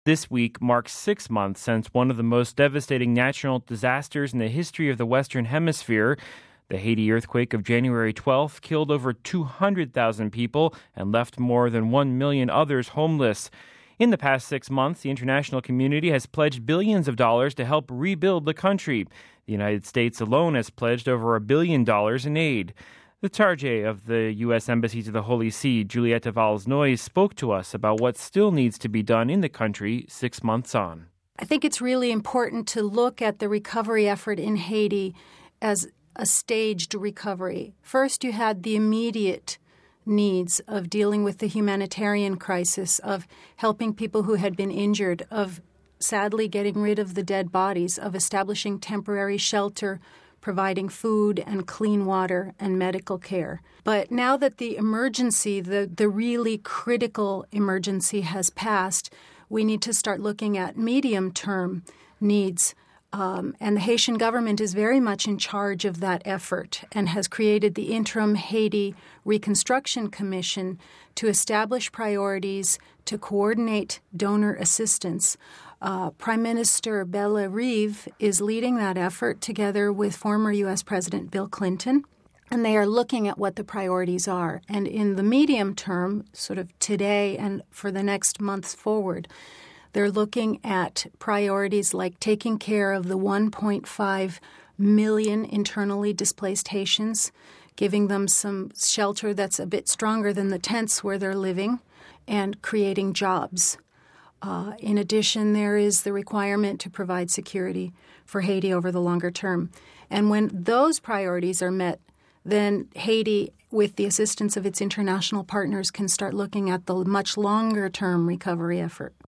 This week marks 6 months since one of the most devastating natural disasters in the history of the Western Hemisphere. The Haiti earthquake of January 12th killed over 200,000 people and left more than 1 million others homeless. In the past 6 months, the international community has pledged billions of dollars to help rebuild the country. The United States alone has pledged over $1 billion in aid. The charge of the U.S. Embassy to the Holy See, Julieta Valls-Noyes, spoke to us about what still needs to be done in the country 6 months on. I think it's really important to look at the recovery effort in Haiti as a staged recovery. First, you had the immediate needs of dealing with the humanitarian crisis, of helping people who had been injured, of sadly getting rid of the dead bodies, of establishing temporary shelter, providing food and clean water and medical care. But now that the emergency, the really critical emergency has passed, we need to start looking at medium-term needs. And the Haitian government is very much in charge of that effort and has created the Interim Haiti Reconstruction Commission to establish priorities, to coordinate donor assistance. Prime Minister Bella Reeve is leading that effort together with former U.S. President Bill Clinton, and they are looking at what the priorities are. And in the medium term, sort of today and for the next months forward, they're looking at priorities like taking care of the 1.5 million internally displaced Haitians, giving them some shelter that's a bit stronger than the tents where they're living, and creating jobs. In addition, there is the requirement to provide security for Haiti over the longer term. And when those priorities are met, then Haiti, with the assistance of its international partners, can start looking at the much longer-term recovery effort.